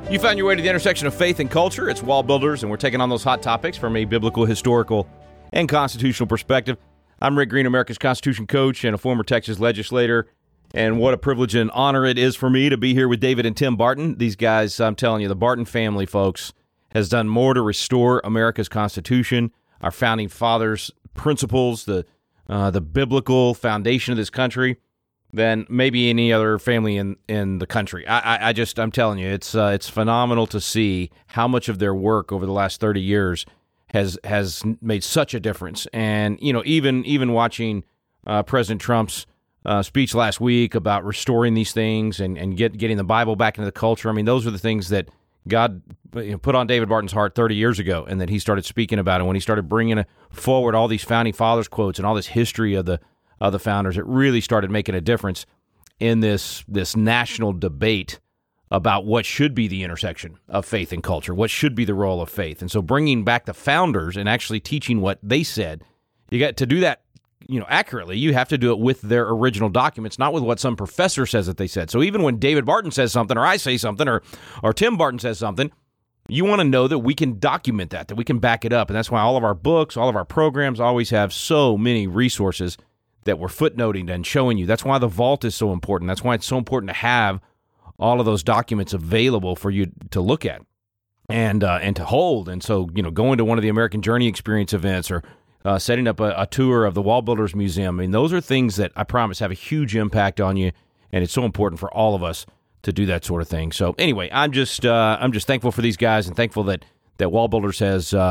You found your way to the intersection of faith and culture. It's Wall Builders, and we're taking on those hot topics from a biblical, historical, and constitutional perspective. I'm Rick Green, America's Constitution coach and a former Texas legislator, and what a privilege and honor it is for me to be here with David and Tim Barton. These guys, I'm telling you, the Barton family, folks, has done more to restore America's Constitution, our founding fathers' principles, the biblical foundation of this country, than maybe any other family in the country. I'm telling you, it's phenomenal to see how much of their work over the last 30 years has made such a difference. And, you know, even watching President Trump's speech last week about restoring these things and getting the Bible back into the culture, I mean, those are the things that God put on David Barton's heart 30 years ago, and that he started speaking about. And when he started bringing forward all these founding fathers quotes and all this history of the founders, it really started making a difference in this national debate about what should be the intersection of faith and culture, what should be the role of faith. And so bringing back the founders and actually teaching what they said, you got to do that, you know, accurately. You have to do it with their original documents, not with what some professor says that they said. So even when David Barton says something, or I say something, or Tim Barton says something, you want to know that we can document that we can back it up. And that's why all of our books, all of our programs always have so many resources that we're footnoting and showing you. That's why the vault is so important. That's why it's so important to have all of those documents available for you to look at and to hold. And so, you know, going to one of the American Journey Experience events or setting up a tour of the Wall Builders Museum, I mean, those are things that I promise have a huge impact on you, and it's so important for all of us to do that sort of thing. So anyway, I'm just thankful for these guys and thankful that Wall Builders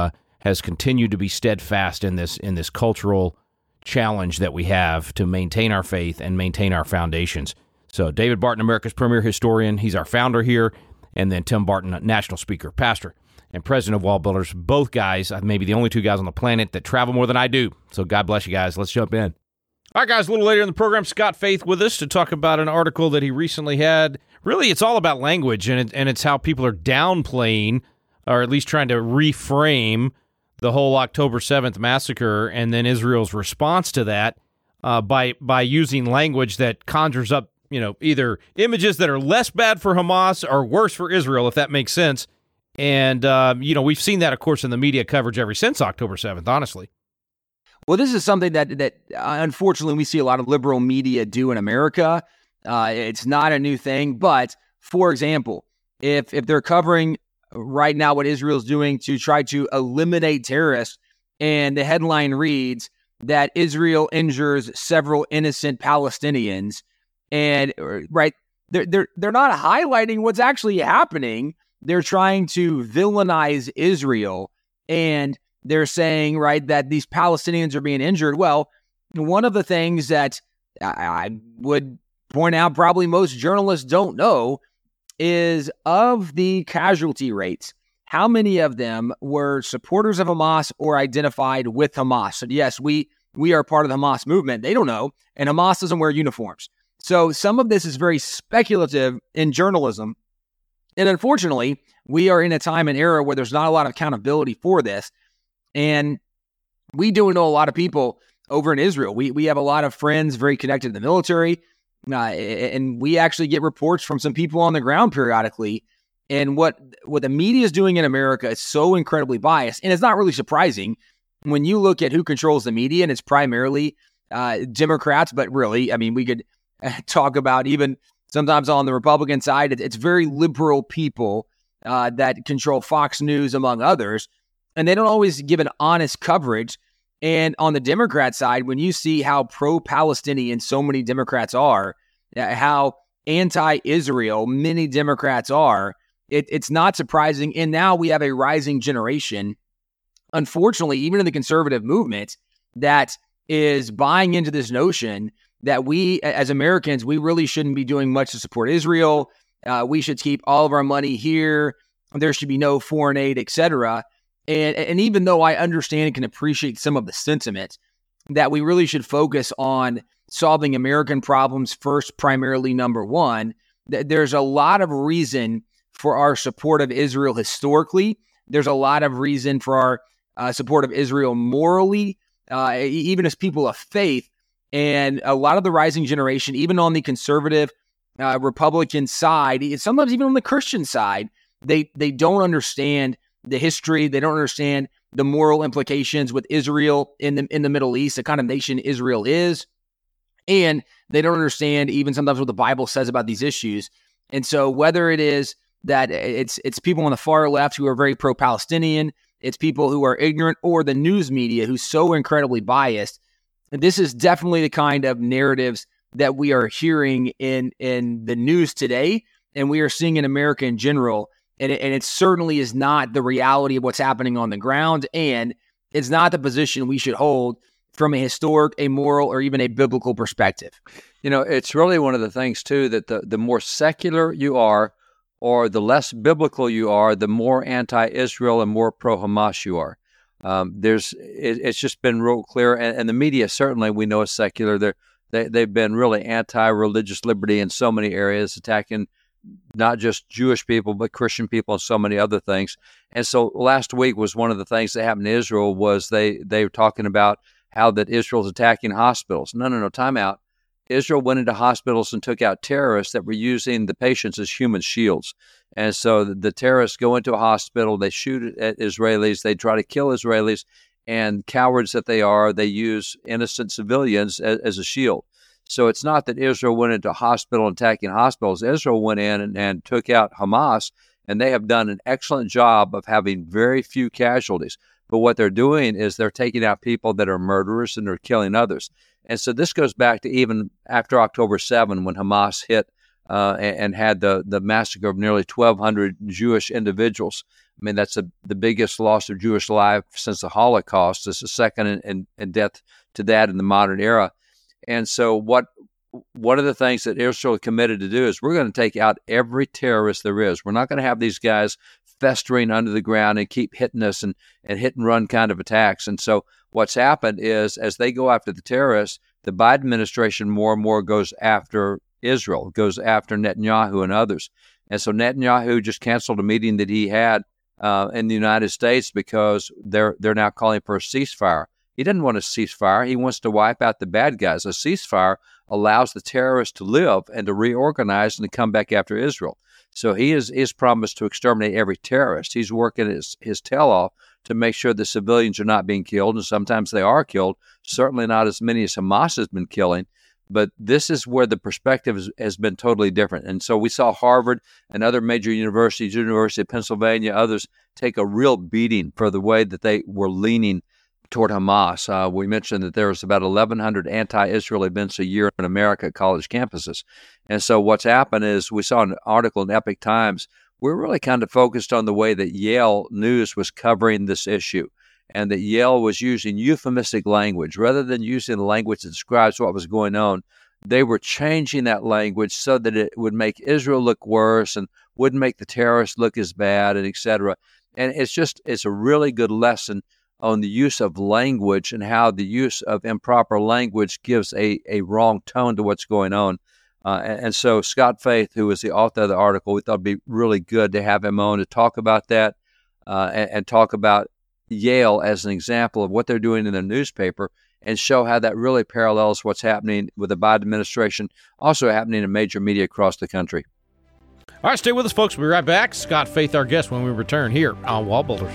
has continued to be steadfast in this cultural challenge that we have to maintain our faith and maintain our foundations. So David Barton, America's premier historian, he's our founder here, and then Tim Barton, national speaker, pastor, and president of Wall Builders. Both guys, maybe the only two guys on the planet that travel more than I do. So God bless you guys. Let's jump in. All right, guys, a little later in the program, Scott Faith with us to talk about an article that he recently had. Really, it's all about language, and it's how people are downplaying, or at least trying to reframe, the whole October 7th massacre, and then Israel's response to that by using language that conjures up, you know, either images that are less bad for Hamas or worse for Israel, if that makes sense. And, you know, we've seen that, of course, in the media coverage ever since October 7th, honestly. Well, this is something that unfortunately we see a lot of liberal media do in America. It's not a new thing, but, for example, if they're covering right now what Israel's doing to try to eliminate terrorists, and the headline reads that Israel injures several innocent Palestinians, and right, they're not highlighting what's actually happening. They're trying to villainize Israel, and they're saying, right, that these Palestinians are being injured. Well, one of the things that I would point out probably most journalists don't know is, of the casualty rates, how many of them were supporters of Hamas or identified with Hamas? So yes, we are part of the Hamas movement. They don't know, and Hamas doesn't wear uniforms. So some of this is very speculative in journalism. And unfortunately, we are in a time and era where there's not a lot of accountability for this. And we do know a lot of people over in Israel. We have a lot of friends very connected to the military. And we actually get reports from some people on the ground periodically. And what the media is doing in America is so incredibly biased. And it's not really surprising when you look at who controls the media, and it's primarily Democrats. But really, I mean, we could talk about even sometimes on the Republican side, it's very liberal people that control Fox News, among others. And they don't always give an honest coverage. And on the Democrat side, when you see how pro-Palestinian so many Democrats are, how anti-Israel many Democrats are, it's not surprising. And now we have a rising generation, unfortunately, even in the conservative movement, that is buying into this notion that we, as Americans, we really shouldn't be doing much to support Israel. We should keep all of our money here. There should be no foreign aid, etc. And even though I understand and can appreciate some of the sentiment that we really should focus on solving American problems first, primarily number one, there's a lot of reason for our support of Israel historically. There's a lot of reason for our support of Israel morally, even as people of faith. And a lot of the rising generation, even on the conservative Republican side, sometimes even on the Christian side, they don't understand the history. They don't understand the moral implications with Israel in the Middle East, the kind of nation Israel is. And they don't understand even sometimes what the Bible says about these issues. And so whether it is that it's people on the far left who are very pro-Palestinian, it's people who are ignorant, or the news media who's so incredibly biased, this is definitely the kind of narratives that we are hearing in the news today, and we are seeing in America in general. And it certainly is not the reality of what's happening on the ground, and it's not the position we should hold from a historic, a moral, or even a biblical perspective. It's really one of the things, too, that the more secular you are, or the less biblical you are, the more anti-Israel and more pro-Hamas you are. It's just been real clear, and the media certainly, we know, is secular. They've been really anti-religious liberty in so many areas, attacking not just Jewish people, but Christian people and so many other things. And so last week was one of the things that happened to Israel was they were talking about how that Israel's attacking hospitals. No, time out. Israel went into hospitals and took out terrorists that were using the patients as human shields. And so the terrorists go into a hospital, they shoot at Israelis, they try to kill Israelis, and cowards that they are, they use innocent civilians as a shield. So it's not that Israel went into a hospital attacking hospitals. Israel went in and took out Hamas, and they have done an excellent job of having very few casualties. But what they're doing is they're taking out people that are murderers and they're killing others. And so this goes back to even after October 7, when Hamas hit and had the massacre of nearly 1,200 Jewish individuals. I mean, that's the biggest loss of Jewish life since the Holocaust. It's the second in death to that in the modern era. And so one of the things that Israel committed to do is we're going to take out every terrorist there is. We're not going to have these guys festering under the ground and keep hitting us and hit and run kind of attacks. And so what's happened is as they go after the terrorists, the Biden administration more and more goes after Israel, goes after Netanyahu and others. And so Netanyahu just canceled a meeting that he had in the United States because they're now calling for a ceasefire. He doesn't want a ceasefire. He wants to wipe out the bad guys. A ceasefire allows the terrorists to live and to reorganize and to come back after Israel. So he is promised to exterminate every terrorist. He's working his tail off to make sure the civilians are not being killed, and sometimes they are killed, certainly not as many as Hamas has been killing. But this is where the perspective has been totally different. And so we saw Harvard and other major universities, University of Pennsylvania, others, take a real beating for the way that they were leaning toward Hamas. We mentioned that there was about 1,100 anti-Israel events a year in America at college campuses. And so what's happened is we saw an article in Epoch Times. We're really kind of focused on the way that Yale News was covering this issue, and that Yale was using euphemistic language. Rather than using the language that describes what was going on, they were changing that language so that it would make Israel look worse and wouldn't make the terrorists look as bad, and et cetera. And it's a really good lesson on the use of language and how the use of improper language gives a wrong tone to what's going on. And so Scott Faith, who was the author of the article, we thought it'd be really good to have him on to talk about that and talk about Yale as an example of what they're doing in their newspaper and show how that really parallels what's happening with the Biden administration, also happening in major media across the country. All right, stay with us, folks. We'll be right back. Scott Faith, our guest, when we return here on Wall Builders.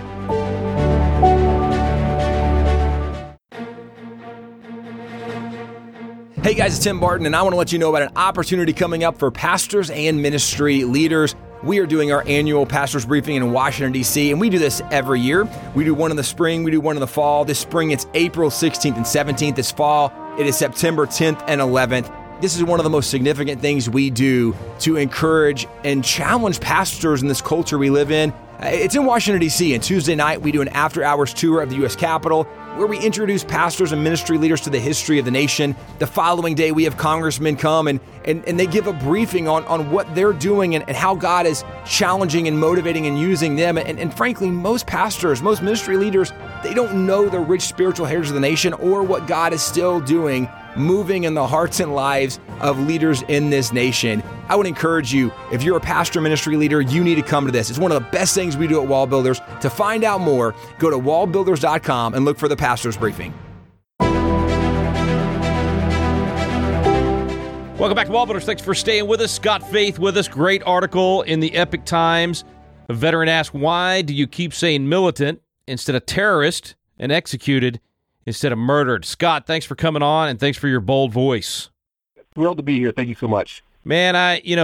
Hey guys, it's Tim Barton, and I want to let you know about an opportunity coming up for pastors and ministry leaders. We are doing our annual pastors briefing in Washington, D.C., and we do this every year. We do one in the spring, we do one in the fall. This spring, it's April 16th and 17th. This fall, it is September 10th and 11th. This is one of the most significant things we do to encourage and challenge pastors in this culture we live in. It's in Washington, D.C., and Tuesday night, we do an after-hours tour of the U.S. Capitol, where we introduce pastors and ministry leaders to the history of the nation. The following day, we have congressmen come and they give a briefing on what they're doing and how God is challenging and motivating and using them. And frankly, most pastors, most ministry leaders, they don't know the rich spiritual heritage of the nation or what God is still doing, moving in the hearts and lives of leaders in this nation. I would encourage you, if you're a pastor ministry leader, you need to come to this. It's one of the best things we do at Wall Builders. To find out more, go to wallbuilders.com and look for the pastor's briefing. Welcome back to Wall Builders. Thanks for staying with us. Scott Faith with us. Great article in the Epic Times. A veteran asked, why do you keep saying militant instead of terrorist and executed instead of murdered? Scott, thanks for coming on, and thanks for your bold voice. Thrilled to be here. Thank you so much. Man,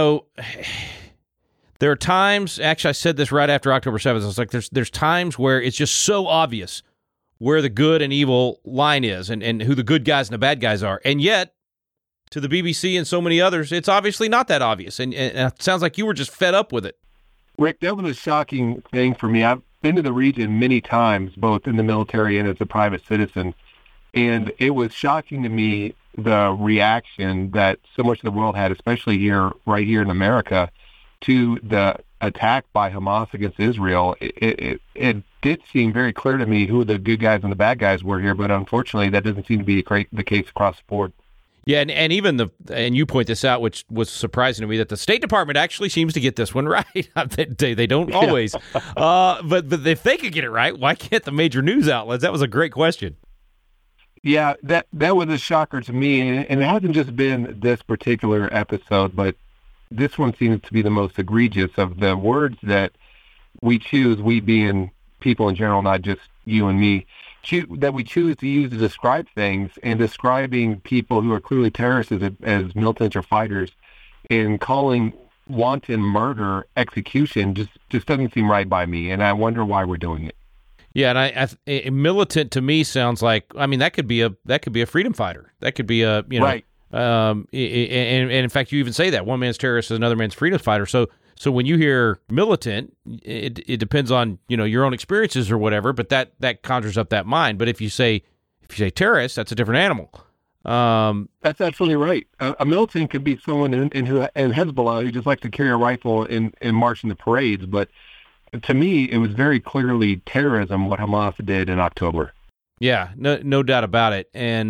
there are times, actually I said this right after October 7th, I was like, there's times where it's just so obvious where the good and evil line is and who the good guys and the bad guys are. And yet, to the BBC and so many others, it's obviously not that obvious. And it sounds like you were just fed up with it. Rick, that was a shocking thing for me. I've been to the region many times, both in the military and as a private citizen. And it was shocking to me the reaction that so much of the world had, especially right here in America, to the attack by Hamas against Israel. It did seem very clear to me who the good guys and the bad guys were here, but unfortunately that doesn't seem to be the case across the board. Yeah, and even and you point this out, which was surprising to me, that the State Department actually seems to get this one right. They don't always, but if they could get it right, why can't the major news outlets? That was a great question. Yeah, that was a shocker to me, and it hasn't just been this particular episode, but this one seems to be the most egregious of the words that we choose, we being people in general, not just you and me, that we choose to use to describe things, and describing people who are clearly terrorists as militants or fighters, and calling wanton murder execution just doesn't seem right by me, and I wonder why we're doing it. Yeah, and a militant to me sounds like, I mean, that could be a freedom fighter. That could be a right. And in fact, you even say that one man's terrorist is another man's freedom fighter. So when you hear militant, it depends on your own experiences or whatever, but that conjures up that mind. But if you say terrorist, that's a different animal. That's absolutely right. A militant could be someone in Hezbollah who just likes to carry a rifle and march in the parades. But to me, it was very clearly terrorism what Hamas did in October. Yeah, no doubt about it. And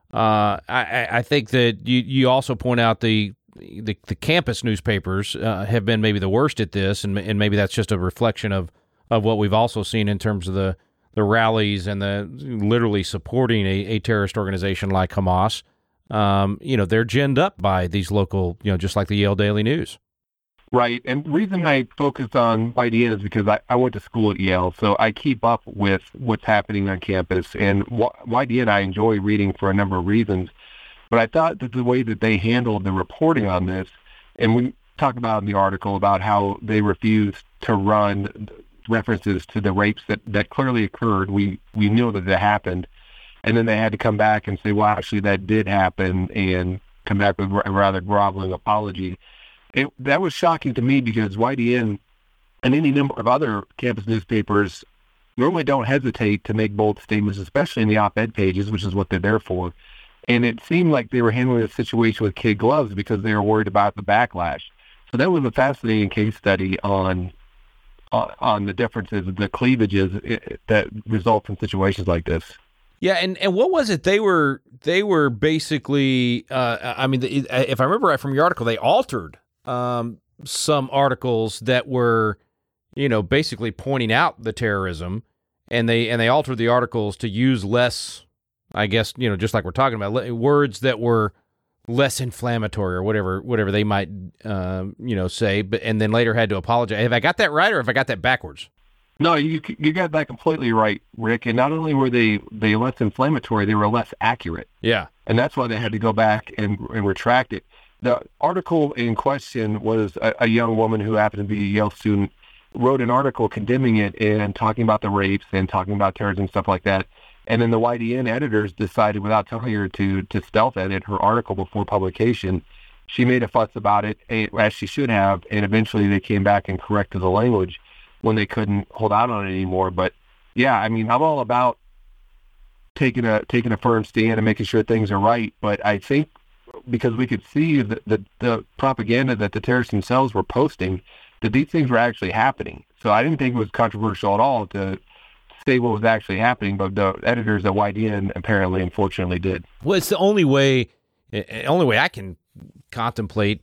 I think that you also point out the campus newspapers have been maybe the worst at this, and maybe that's just a reflection of what we've also seen in terms of the rallies and the literally supporting a terrorist organization like Hamas. They're ginned up by these local, just like the Yale Daily News. Right, and the reason I focused on YDN is because I went to school at Yale, so I keep up with what's happening on campus, and YDN I enjoy reading for a number of reasons. But I thought that the way that they handled the reporting on this, and we talk about in the article about how they refused to run references to the rapes that clearly occurred. We knew that happened. And then they had to come back and say, well, actually that did happen, and come back with a rather groveling apology. That was shocking to me because YDN and any number of other campus newspapers normally don't hesitate to make bold statements, especially in the op-ed pages, which is what they're there for. And it seemed like they were handling the situation with kid gloves because they were worried about the backlash. So that was a fascinating case study on the differences, the cleavages that result from situations like this. Yeah, and what was it? They were basically, if I remember right from your article, they altered some articles that were, basically pointing out the terrorism, and they altered the articles to use less, I guess, just like we're talking about, words that were less inflammatory or whatever they might, say, but and then later had to apologize. Have I got that right, or have I got that backwards? No, you got that completely right, Rick. And not only were they less inflammatory, they were less accurate. Yeah, and that's why they had to go back and retract it. The article in question was a young woman who happened to be a Yale student, wrote an article condemning it and talking about the rapes and talking about terrorism and stuff like that. And then the YDN editors decided, without telling her to stealth edit her article before publication. She made a fuss about it, as she should have, and eventually they came back and corrected the language when they couldn't hold out on it anymore. But yeah, I mean, I'm all about taking a firm stand and making sure things are right. But I think because we could see the propaganda that the terrorists themselves were posting, that these things were actually happening. So I didn't think it was controversial at all to say what was actually happening, but the editors at YDN apparently, unfortunately, did. Well, it's the only way I can contemplate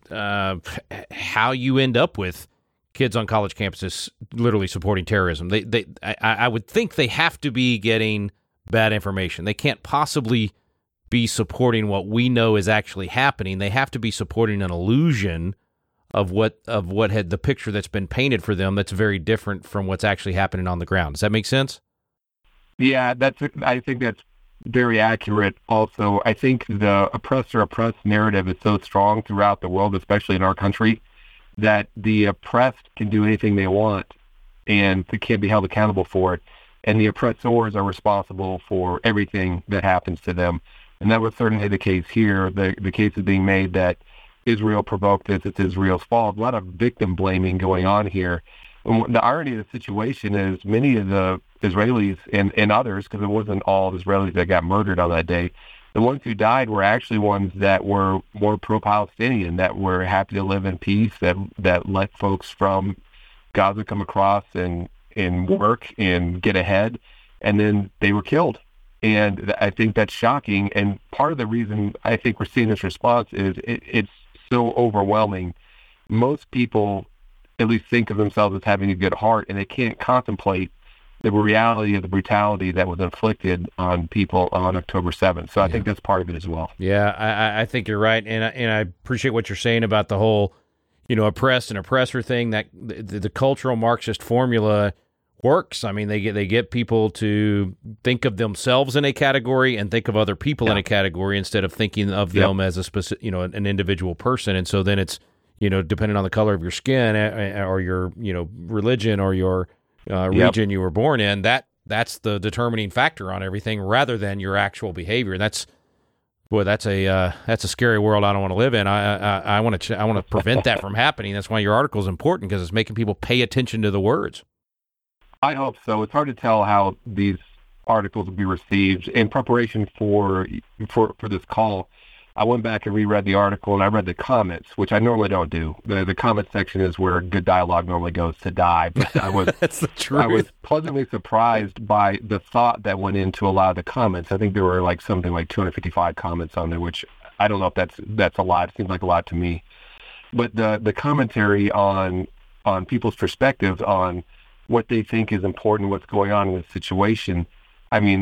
how you end up with kids on college campuses literally supporting terrorism. I would think they have to be getting bad information. They can't possibly be supporting what we know is actually happening. They have to be supporting an illusion of what had the picture that's been painted for them that's very different from what's actually happening on the ground. Does that make sense? Yeah, I think that's very accurate. Also, I think the oppressor-oppressed narrative is so strong throughout the world, especially in our country, that the oppressed can do anything they want and they can't be held accountable for it. And the oppressors are responsible for everything that happens to them. And that was certainly the case here. The case is being made that Israel provoked this, it's Israel's fault. A lot of victim blaming going on here. And the irony of the situation is many of the Israelis and others, because it wasn't all Israelis that got murdered on that day, the ones who died were actually ones that were more pro-Palestinian, that were happy to live in peace, that let folks from Gaza come across and work and get ahead, and then they were killed. And I think that's shocking. And part of the reason I think we're seeing this response is it's so overwhelming. Most people at least think of themselves as having a good heart, and they can't contemplate the reality of the brutality that was inflicted on people on October 7th. So I think that's part of it as well. Yeah, I think you're right, and I appreciate what you're saying about the whole, oppressed and oppressor thing. That the cultural Marxist formula works. I mean, they get people to think of themselves in a category and think of other people in a category instead of thinking of them as a specific, an individual person. And so then it's, depending on the color of your skin or your, religion or your region you were born in, that's the determining factor on everything rather than your actual behavior. And that's a scary world I don't want to live in. I want to prevent that from happening. That's why your article is important, because it's making people pay attention to the words. I hope so. It's hard to tell how these articles will be received. In preparation for this call, I went back and reread the article, and I read the comments, which I normally don't do. The comment section is where good dialogue normally goes to die. But I was That's the truth. I was pleasantly surprised by the thought that went into a lot of the comments. I think there were something like 255 comments on there, which I don't know if that's a lot. It seems like a lot to me. But the commentary on people's perspectives on what they think is important, what's going on in the situation. I mean,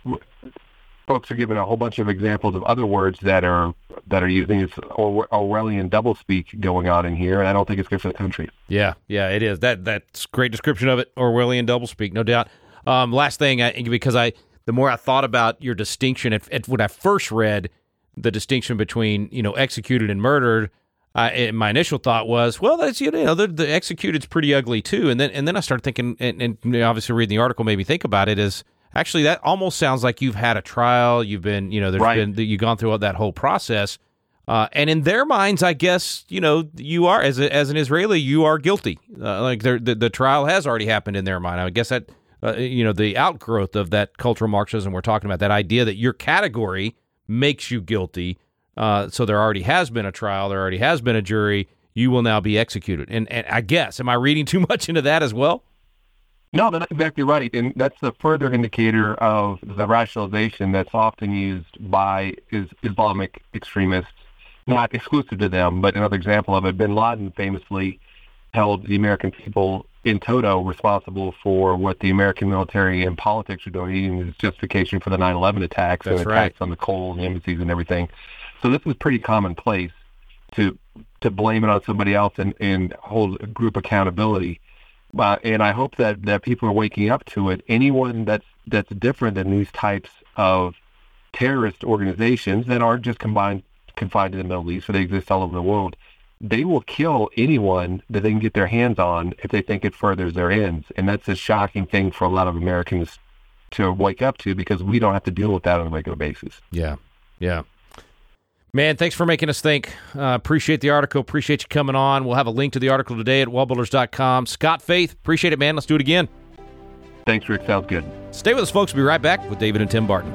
folks are giving a whole bunch of examples of other words that are using this Orwellian doublespeak going on in here, and I don't think it's good for the country. Yeah, it is. That's a great description of it, Orwellian doublespeak, no doubt. Last thing, because the more I thought about your distinction, at when I first read the distinction between executed and murdered, my initial thought was, well, that's the executed's pretty ugly too, and then I started thinking, and obviously reading the article made me think about it, is actually that almost sounds like you've had a trial, you've been you've gone through that whole process, and in their minds, I guess you are as an Israeli, you are guilty, like the trial has already happened in their mind. I guess that the outgrowth of that cultural Marxism we're talking about, that idea that your category makes you guilty. So there already has been a trial, there already has been a jury, you will now be executed. And I guess, am I reading too much into that as well? No, that's exactly right. And that's a further indicator of the rationalization that's often used by Islamic extremists, not exclusive to them, but another example of it. Bin Laden famously held the American people in toto responsible for what the American military and politics are doing, using as justification for the 9/11 attacks and attacks on the coal and the embassies and everything. So this was pretty commonplace to blame it on somebody else and hold a group accountability. And I hope that people are waking up to it. Anyone that's different than these types of terrorist organizations that aren't just confined to the Middle East, but they exist all over the world, they will kill anyone that they can get their hands on if they think it furthers their ends. And that's a shocking thing for a lot of Americans to wake up to, because we don't have to deal with that on a regular basis. Yeah. Man, thanks for making us think. Appreciate the article. Appreciate you coming on. We'll have a link to the article today at wallbuilders.com. Scott Faith, appreciate it, man. Let's do it again. Thanks, Rick. Sounds good. Stay with us, folks. We'll be right back with David and Tim Barton.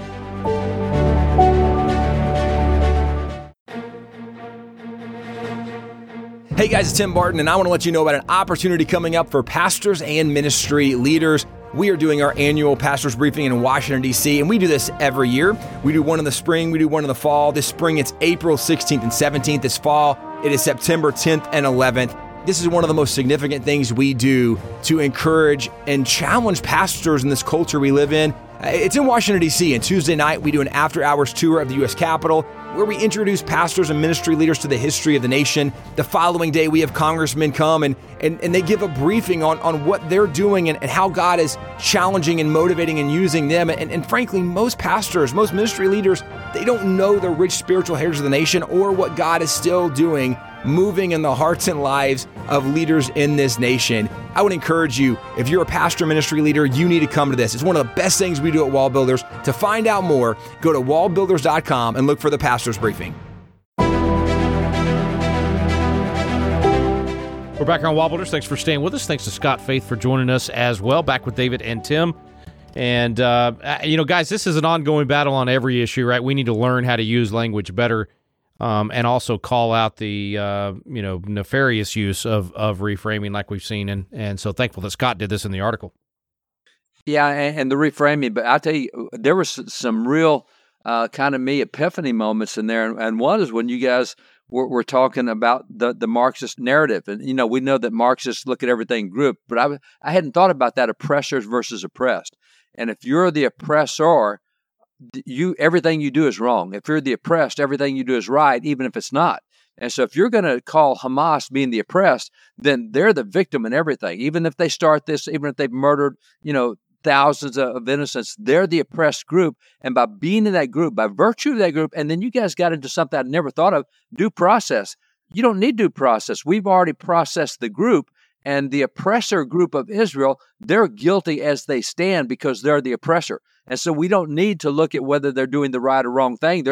Hey guys, it's Tim Barton, and I want to let you know about an opportunity coming up for pastors and ministry leaders. We are doing our annual pastors briefing in Washington, D.C., and we do this every year. We do one in the spring, we do one in the fall. This spring, it's April 16th and 17th. This fall, it is September 10th and 11th. This is one of the most significant things we do to encourage and challenge pastors in this culture we live in, It's in Washington, D.C., and Tuesday night we do an after-hours tour of the U.S. Capitol where we introduce pastors and ministry leaders to the history of the nation. The following day, we have congressmen come and they give a briefing on what they're doing and how God is challenging and motivating and using them. And frankly, most pastors, most ministry leaders, they don't know the rich spiritual heritage of the nation or what God is still doing, moving in the hearts and lives of leaders in this nation. I would encourage you, if you're a pastor ministry leader, you need to come to this. It's one of the best things we do at Wall Builders. To find out more, go to wallbuilders.com and look for the pastor's briefing. We're back on Wall Builders. Thanks for staying with us. Thanks to Scott Faith for joining us as well. Back with David and Tim. And, guys, this is an ongoing battle on every issue, right? We need to learn how to use language better. And also call out the nefarious use of reframing like we've seen, and so thankful that Scott did this in the article. Yeah, and the reframing, but I'll tell you, there was some real kind of epiphany moments in there, and one is when you guys were talking about the Marxist narrative, and we know that Marxists look at everything grouped, but I hadn't thought about that, oppressors versus oppressed, and if you're the oppressor, everything you do is wrong. If you're the oppressed, everything you do is right, even if it's not. And so if you're going to call Hamas being the oppressed, then they're the victim in everything. Even if they start this, even if they've murdered, thousands of innocents, they're the oppressed group. And by being in that group, by virtue of that group, and then you guys got into something I never thought of, due process. You don't need due process. We've already processed the group. And the oppressor group of Israel, they're guilty as they stand because they're the oppressor. And so we don't need to look at whether they're doing the right or wrong thing.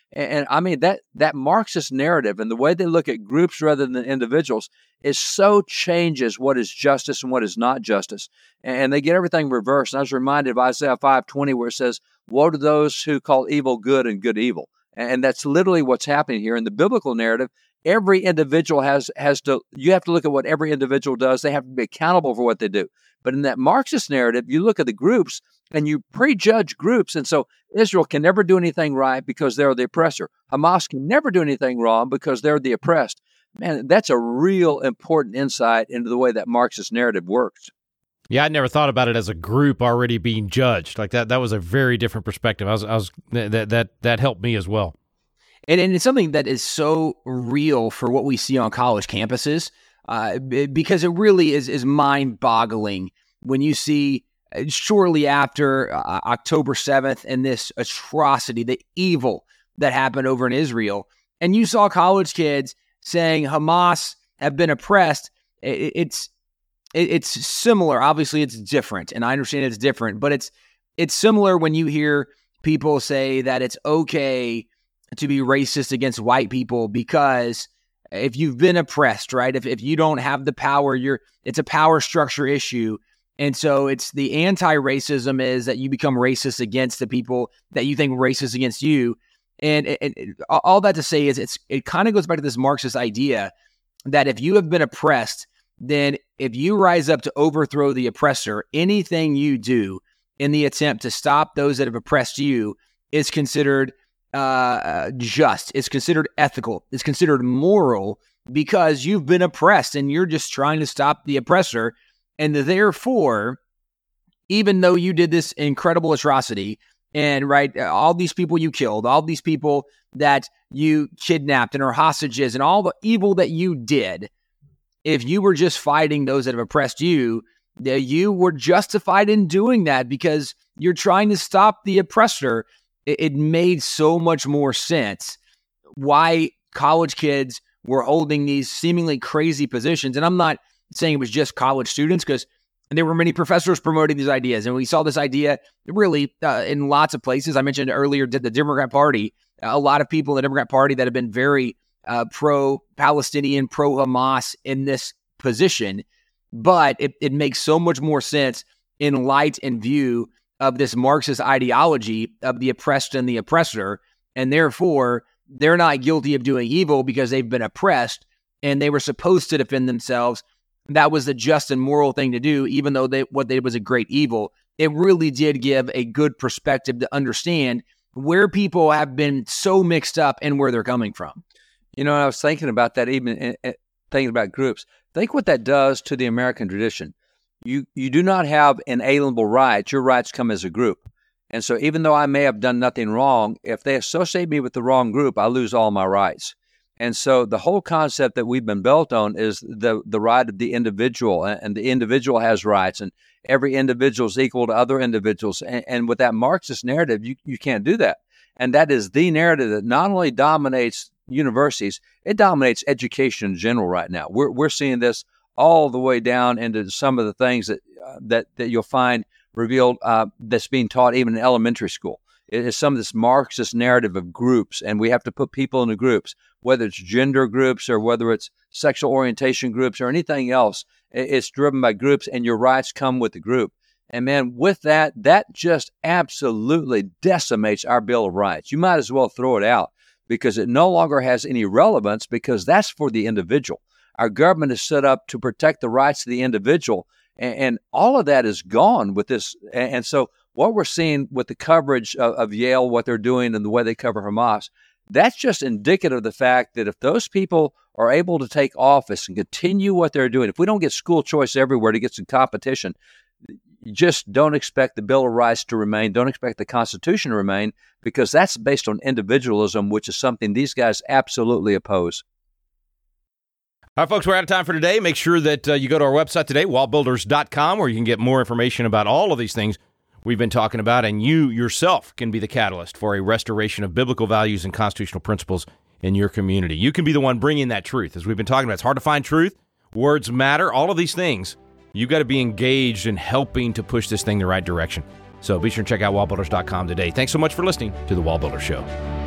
That Marxist narrative and the way they look at groups rather than individuals so changes what is justice and what is not justice. And they get everything reversed. And I was reminded of Isaiah 5:20 where it says, "Woe to those who call evil good and good evil." And that's literally what's happening here in the biblical narrative. Every individual you have to look at what every individual does. They have to be accountable for what they do. But in that Marxist narrative, you look at the groups and you prejudge groups. And so Israel can never do anything right because they're the oppressor. Hamas can never do anything wrong because they're the oppressed. Man, that's a real important insight into the way that Marxist narrative works. Yeah, I never thought about it as a group already being judged like that. That was a very different perspective. That helped me as well. And it's something that is so real for what we see on college campuses, because it really is mind-boggling when you see shortly after October 7th and this atrocity, the evil that happened over in Israel, and you saw college kids saying Hamas have been oppressed. It's similar. Obviously, it's different, and I understand it's different, but it's similar when you hear people say that it's okay to be racist against white people because if you've been oppressed, right? If you don't have the power, it's a power structure issue. And so it's the anti-racism is that you become racist against the people that you think racist against you. And all that to say is it kind of goes back to this Marxist idea that if you have been oppressed, then if you rise up to overthrow the oppressor, anything you do in the attempt to stop those that have oppressed you is considered just, it's considered ethical, it's considered moral because you've been oppressed and you're just trying to stop the oppressor. And therefore, even though you did this incredible atrocity and all these people you killed, all these people that you kidnapped and are hostages and all the evil that you did, if you were just fighting those that have oppressed you, you were justified in doing that because you're trying to stop the oppressor. It made so much more sense why college kids were holding these seemingly crazy positions. And I'm not saying it was just college students because there were many professors promoting these ideas. And we saw this idea really in lots of places. I mentioned earlier the Democrat Party, a lot of people in the Democrat Party that have been very pro-Palestinian, pro-Hamas in this position. But it makes so much more sense in light and view of this Marxist ideology of the oppressed and the oppressor, and therefore they're not guilty of doing evil because they've been oppressed and they were supposed to defend themselves. That was the just and moral thing to do, even though what they did was a great evil. It really did give a good perspective to understand where people have been so mixed up and where they're coming from. I was thinking about that, even thinking about groups. Think what that does to the American tradition. You do not have inalienable rights. Your rights come as a group. And so even though I may have done nothing wrong, if they associate me with the wrong group, I lose all my rights. And so the whole concept that we've been built on is the right of the individual, and the individual has rights, and every individual is equal to other individuals. And with that Marxist narrative, you can't do that. And that is the narrative that not only dominates universities, it dominates education in general right now. We're seeing this all the way down into some of the things that you'll find revealed that's being taught even in elementary school. It is some of this Marxist narrative of groups, and we have to put people into groups, whether it's gender groups or whether it's sexual orientation groups or anything else. It's driven by groups, and your rights come with the group. And man, with that just absolutely decimates our Bill of Rights. You might as well throw it out because it no longer has any relevance, because that's for the individual. Our government is set up to protect the rights of the individual, and all of that is gone with this. And so what we're seeing with the coverage of Yale, what they're doing and the way they cover Hamas, that's just indicative of the fact that if those people are able to take office and continue what they're doing, if we don't get school choice everywhere to get some competition, you just don't expect the Bill of Rights to remain, don't expect the Constitution to remain, because that's based on individualism, which is something these guys absolutely oppose. All right, folks, we're out of time for today. Make sure that you go to our website today, wallbuilders.com, where you can get more information about all of these things we've been talking about, and you yourself can be the catalyst for a restoration of biblical values and constitutional principles in your community. You can be the one bringing that truth. As we've been talking about, it's hard to find truth. Words matter. All of these things, you've got to be engaged in helping to push this thing the right direction. So be sure and check out wallbuilders.com today. Thanks so much for listening to The Wall Builder Show.